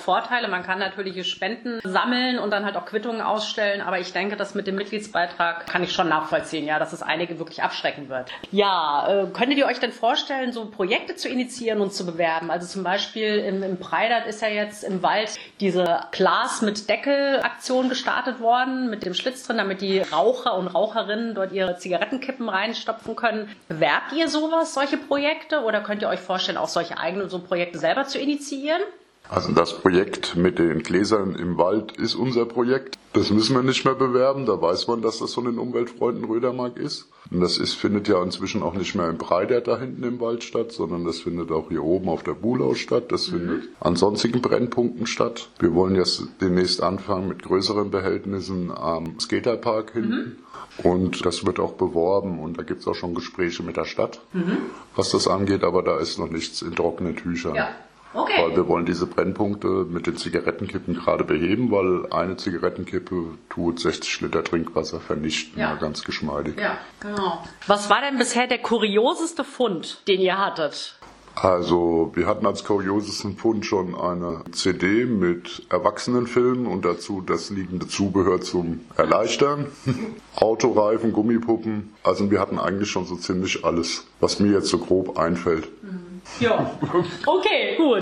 Man kann natürliche Spenden sammeln und dann halt auch Quittungen ausstellen. Aber ich denke, das mit dem Mitgliedsbeitrag kann ich schon nachvollziehen, ja, dass es einige wirklich abschrecken wird. Ja, könntet ihr euch denn vorstellen, so Projekte zu initiieren und zu bewerben? Also zum Beispiel im Preidat ist ja jetzt im Wald diese Glas mit Deckel-Aktion gestartet worden, mit dem Schlitz drin, damit die Raucher und Raucherinnen dort ihre Zigarettenkippen reinstopfen können. Bewerbt ihr sowas, solche Projekte? Oder könnt ihr euch vorstellen, auch solche eigenen so Projekte selber zu initiieren? Also das Projekt mit den Gläsern im Wald ist unser Projekt. Das müssen wir nicht mehr bewerben. Da weiß man, dass das von den Umweltfreunden Rödermark ist. Und das findet ja inzwischen auch nicht mehr im Preidat da hinten im Wald statt, sondern das findet auch hier oben auf der Buhlau statt. Das findet an sonstigen Brennpunkten statt. Wir wollen jetzt demnächst anfangen mit größeren Behältnissen am Skaterpark hinten. Und das wird auch beworben und da gibt es auch schon Gespräche mit der Stadt, was das angeht. Aber da ist noch nichts in trockenen Tüchern. Ja. Okay. Weil wir wollen diese Brennpunkte mit den Zigarettenkippen gerade beheben, weil eine Zigarettenkippe tut 60 Liter Trinkwasser vernichten, ja, ganz geschmeidig. Ja, genau. Was war denn bisher der kurioseste Fund, den ihr hattet? Also wir hatten als kuriosesten Fund schon eine CD mit Erwachsenenfilmen und dazu das liegende Zubehör zum Erleichtern. Autoreifen, Gummipuppen. Also wir hatten eigentlich schon so ziemlich alles, was mir jetzt so grob einfällt. Ja, okay, gut.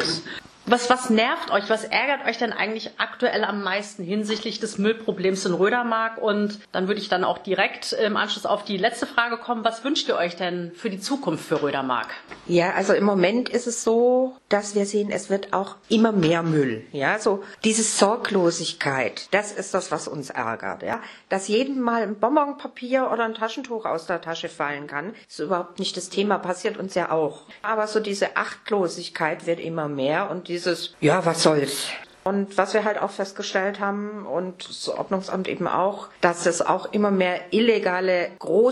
Was nervt euch, was ärgert euch denn eigentlich aktuell am meisten hinsichtlich des Müllproblems in Rödermark? Und dann würde ich dann auch direkt im Anschluss auf die letzte Frage kommen. Was wünscht ihr euch denn für die Zukunft für Rödermark? Ja, also im Moment ist es so, dass wir sehen, es wird auch immer mehr Müll. Ja, so diese Sorglosigkeit, das ist das, was uns ärgert. Ja, dass jedem mal ein Bonbonpapier oder ein Taschentuch aus der Tasche fallen kann, ist überhaupt nicht das Thema, passiert uns ja auch. Aber so diese Achtlosigkeit wird immer mehr und dieses, ja, was soll's? Und was wir halt auch festgestellt haben und das Ordnungsamt eben auch, dass es auch immer mehr illegale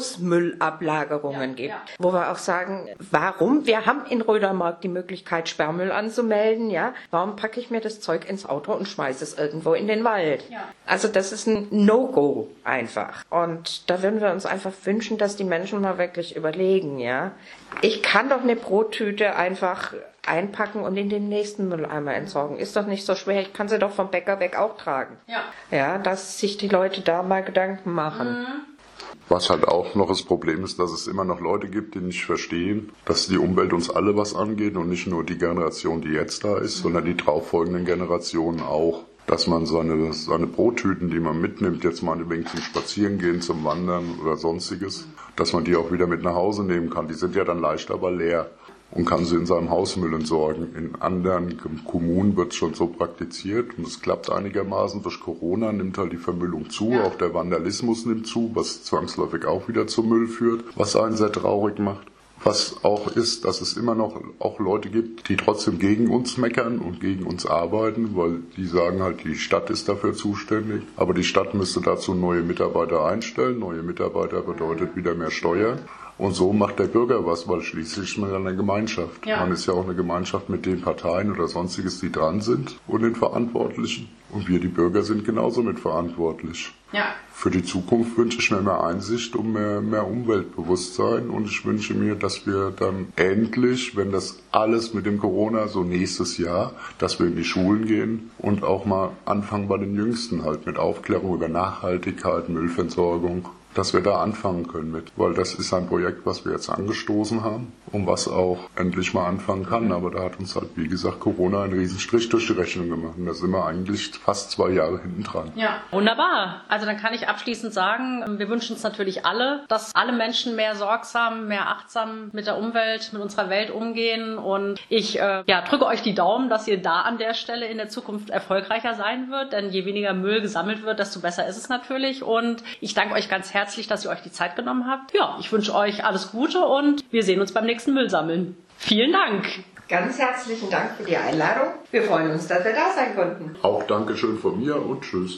Großmüllablagerungen gibt, wo wir auch sagen, warum? Wir haben in Rödermark die Möglichkeit, Sperrmüll anzumelden, ja? Warum packe ich mir das Zeug ins Auto und schmeiße es irgendwo in den Wald? Ja. Also das ist ein No-Go einfach. Und da würden wir uns einfach wünschen, dass die Menschen mal wirklich überlegen, ja? Ich kann doch eine Brottüte einfach einpacken und in den nächsten Mülleimer entsorgen. Ist doch nicht so schwer. Ich kann sie doch vom Bäcker weg auch tragen. Ja. Ja, dass sich die Leute da mal Gedanken machen. Was halt auch noch das Problem ist, dass es immer noch Leute gibt, die nicht verstehen, dass die Umwelt uns alle was angeht und nicht nur die Generation, die jetzt da ist, sondern die darauffolgenden Generationen auch. Dass man seine Brottüten, die man mitnimmt, jetzt mal wegen zum Spazierengehen, zum Wandern oder sonstiges, dass man die auch wieder mit nach Hause nehmen kann. Die sind ja dann leicht, aber leer. Und kann sie in seinem Hausmüll entsorgen. In anderen Kommunen wird es schon so praktiziert und es klappt einigermaßen. Durch Corona nimmt halt die Vermüllung zu, auch der Vandalismus nimmt zu, was zwangsläufig auch wieder zum Müll führt, was einen sehr traurig macht. Was auch ist, dass es immer noch auch Leute gibt, die trotzdem gegen uns meckern und gegen uns arbeiten, weil die sagen halt, die Stadt ist dafür zuständig. Aber die Stadt müsste dazu neue Mitarbeiter einstellen. Neue Mitarbeiter bedeutet wieder mehr Steuern. Und so macht der Bürger was, weil schließlich ist man ja eine Gemeinschaft. Ja. Man ist ja auch eine Gemeinschaft mit den Parteien oder sonstiges, die dran sind und den Verantwortlichen. Und wir, die Bürger, sind genauso mitverantwortlich. Ja. Für die Zukunft wünsche ich mir mehr Einsicht und mehr Umweltbewusstsein. Und ich wünsche mir, dass wir dann endlich, wenn das alles mit dem Corona so nächstes Jahr, dass wir in die Schulen gehen und auch mal anfangen bei den Jüngsten halt mit Aufklärung über Nachhaltigkeit, Müllentsorgung. Dass wir da anfangen können mit, weil das ist ein Projekt, was wir jetzt angestoßen haben und was auch endlich mal anfangen kann. Aber da hat uns halt, wie gesagt, Corona einen riesen Strich durch die Rechnung gemacht. Und da sind wir eigentlich fast 2 Jahre hinten dran. Ja, wunderbar. Also dann kann ich abschließend sagen, wir wünschen uns natürlich alle, dass alle Menschen mehr sorgsam, mehr achtsam mit der Umwelt, mit unserer Welt umgehen. Und ich drücke euch die Daumen, dass ihr da an der Stelle in der Zukunft erfolgreicher sein wird. Denn je weniger Müll gesammelt wird, desto besser ist es natürlich. Und ich danke euch ganz herzlich, dass ihr euch die Zeit genommen habt. Ja, ich wünsche euch alles Gute und wir sehen uns beim nächsten Müllsammeln. Vielen Dank. Ganz herzlichen Dank für die Einladung. Wir freuen uns, dass wir da sein konnten. Auch Dankeschön von mir und tschüss.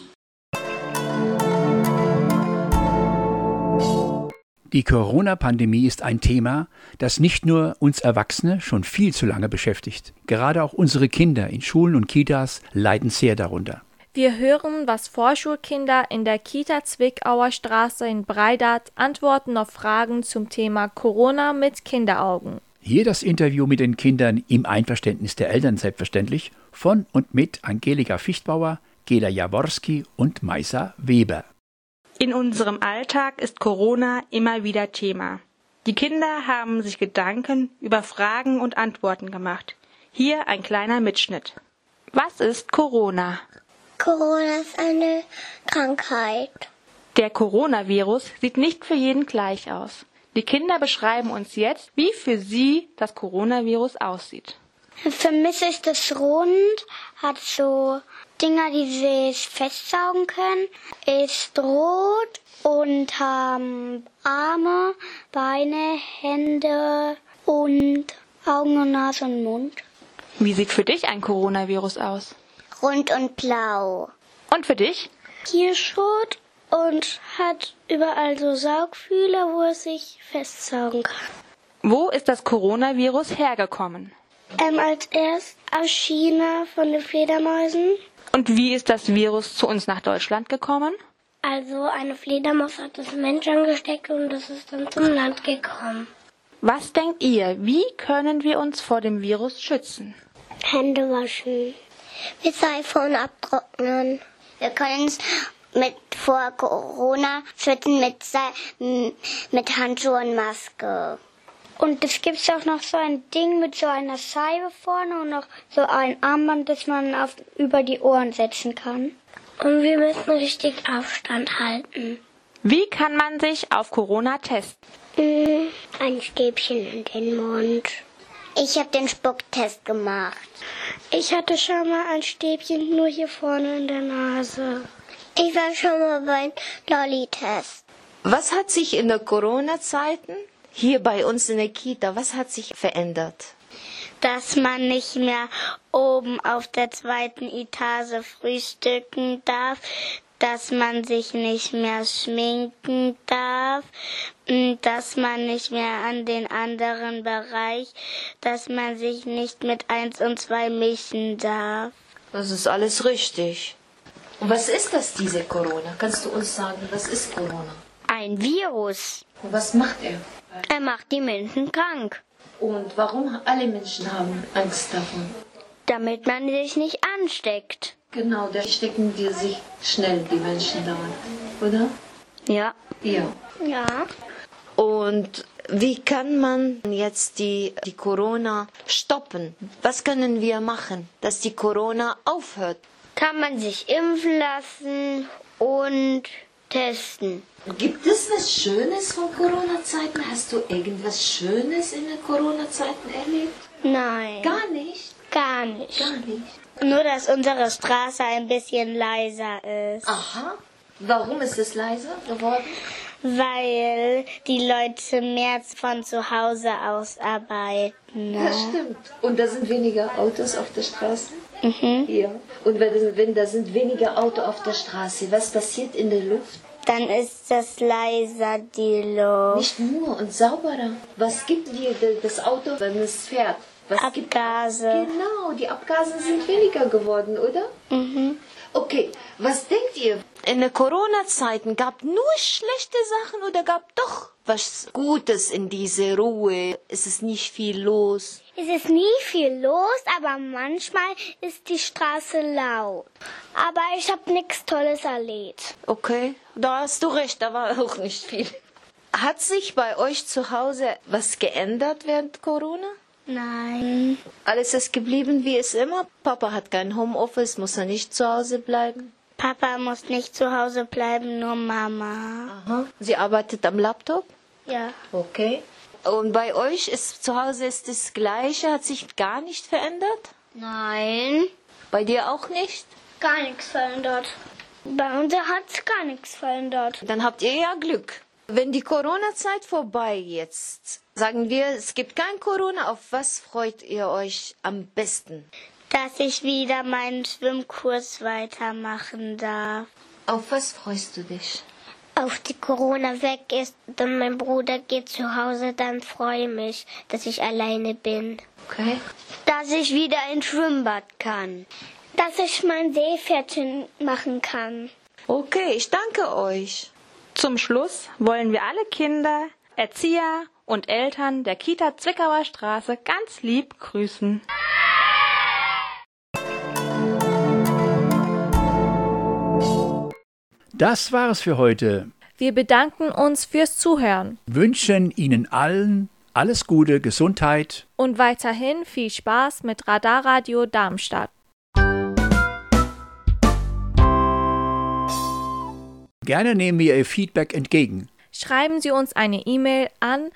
Die Corona-Pandemie ist ein Thema, das nicht nur uns Erwachsene schon viel zu lange beschäftigt. Gerade auch unsere Kinder in Schulen und Kitas leiden sehr darunter. Wir hören, was Vorschulkinder in der Kita Zwickauer Straße in Preidat antworten auf Fragen zum Thema Corona mit Kinderaugen. Hier das Interview mit den Kindern im Einverständnis der Eltern selbstverständlich, von und mit Angelika Fichtbauer, Gela Jaworski und Maisa Weber. In unserem Alltag ist Corona immer wieder Thema. Die Kinder haben sich Gedanken über Fragen und Antworten gemacht. Hier ein kleiner Mitschnitt. Was ist Corona? Corona ist eine Krankheit. Der Coronavirus sieht nicht für jeden gleich aus. Die Kinder beschreiben uns jetzt, wie für sie das Coronavirus aussieht. Für mich ist es rund, hat so Dinger, die sich festsaugen können, ist rot und haben Arme, Beine, Hände und Augen und Nase und Mund. Wie sieht für dich ein Coronavirus aus? Rund und blau. Und für dich? Kirschrot und hat überall so Saugfühler, wo es sich festsaugen kann. Wo ist das Coronavirus hergekommen? Als erst aus China von den Fledermäusen. Und wie ist das Virus zu uns nach Deutschland gekommen? Also eine Fledermaus hat das Mensch angesteckt und das ist dann zum Land gekommen. Was denkt ihr, wie können wir uns vor dem Virus schützen? Hände waschen. Mit Seife und abtrocknen. Wir können uns vor Corona schützen mit Handschuhen und Maske. Und es gibt auch noch so ein Ding mit so einer Scheibe vorne und noch so ein Armband, das man über die Ohren setzen kann. Und wir müssen richtig Abstand halten. Wie kann man sich auf Corona testen? Ein Stäbchen in den Mund. Ich habe den Spucktest gemacht. Ich hatte schon mal ein Stäbchen nur hier vorne in der Nase. Ich war schon mal beim Lolli-Test. Was hat sich in der Corona-Zeiten hier bei uns in der Kita, was hat sich verändert? Dass man nicht mehr oben auf der 2. Etage frühstücken darf, dass man sich nicht mehr schminken darf, dass man nicht mehr an den anderen Bereich, dass man sich nicht mit 1 und 2 mischen darf. Das ist alles richtig. Und was ist das, diese Corona? Kannst du uns sagen, was ist Corona? Ein Virus. Und was macht er? Er macht die Menschen krank. Und warum alle Menschen haben Angst davon? Damit man sich nicht ansteckt. Genau, da stecken die sich schnell, die Menschen dauernd, oder? Ja. Ja. Ja. Und wie kann man jetzt die Corona stoppen? Was können wir machen, dass die Corona aufhört? Kann man sich impfen lassen und testen. Gibt es was Schönes von Corona-Zeiten? Hast du irgendwas Schönes in den Corona-Zeiten erlebt? Nein. Gar nicht? Gar nicht. Gar nicht. Nur, dass unsere Straße ein bisschen leiser ist. Aha. Warum ist es leiser geworden? Weil die Leute mehr von zu Hause aus arbeiten. Ja, stimmt. Und da sind weniger Autos auf der Straße? Mhm. Ja. Und wenn da sind weniger Autos auf der Straße, was passiert in der Luft? Dann ist das leiser, die Luft. Nicht nur und sauberer. Was gibt dir das Auto, wenn es fährt? Was Abgase. Genau, die Abgase sind weniger geworden, oder? Mhm. Okay, was denkt ihr? In den Corona-Zeiten gab nur schlechte Sachen oder gab doch was Gutes in diese Ruhe? Es ist nicht viel los. Es ist nie viel los, aber manchmal ist die Straße laut. Aber ich habe nichts Tolles erlebt. Okay, da hast du recht, da war auch nicht viel. Hat sich bei euch zu Hause was geändert während Corona? Nein. Alles ist geblieben wie es immer? Papa hat kein Homeoffice, muss er nicht zu Hause bleiben? Papa muss nicht zu Hause bleiben, nur Mama. Aha. Sie arbeitet am Laptop? Ja. Okay. Und bei euch ist zu Hause ist das Gleiche, hat sich gar nicht verändert? Nein. Bei dir auch nicht? Gar nichts verändert. Bei uns hat sich gar nichts verändert. Dann habt ihr ja Glück. Wenn die Corona-Zeit vorbei jetzt, sagen wir, es gibt kein Corona, auf was freut ihr euch am besten? Dass ich wieder meinen Schwimmkurs weitermachen darf. Auf was freust du dich? Auf die Corona weg ist und mein Bruder geht zu Hause, dann freue ich mich, dass ich alleine bin. Okay. Dass ich wieder ins Schwimmbad kann. Dass ich mein Seepferdchen machen kann. Okay, ich danke euch. Zum Schluss wollen wir alle Kinder, Erzieher und Eltern der Kita Zwickauer Straße ganz lieb grüßen. Das war es für heute. Wir bedanken uns fürs Zuhören. Wünschen Ihnen allen alles Gute, Gesundheit und weiterhin viel Spaß mit Radarradio Darmstadt. Gerne nehmen wir Ihr Feedback entgegen. Schreiben Sie uns eine E-Mail an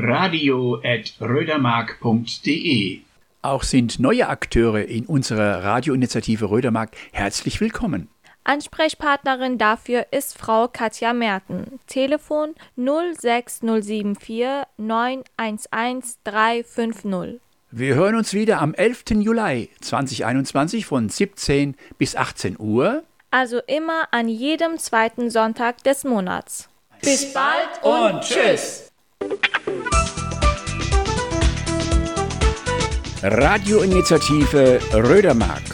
radio@rödermark.de. Auch sind neue Akteure in unserer Radioinitiative Rödermark herzlich willkommen. Ansprechpartnerin dafür ist Frau Katja Merten. Telefon 06074 911 350. Wir hören uns wieder am 11. Juli 2021 von 17 bis 18 Uhr. Also immer an jedem zweiten Sonntag des Monats. Bis bald und tschüss! Radioinitiative Rödermark.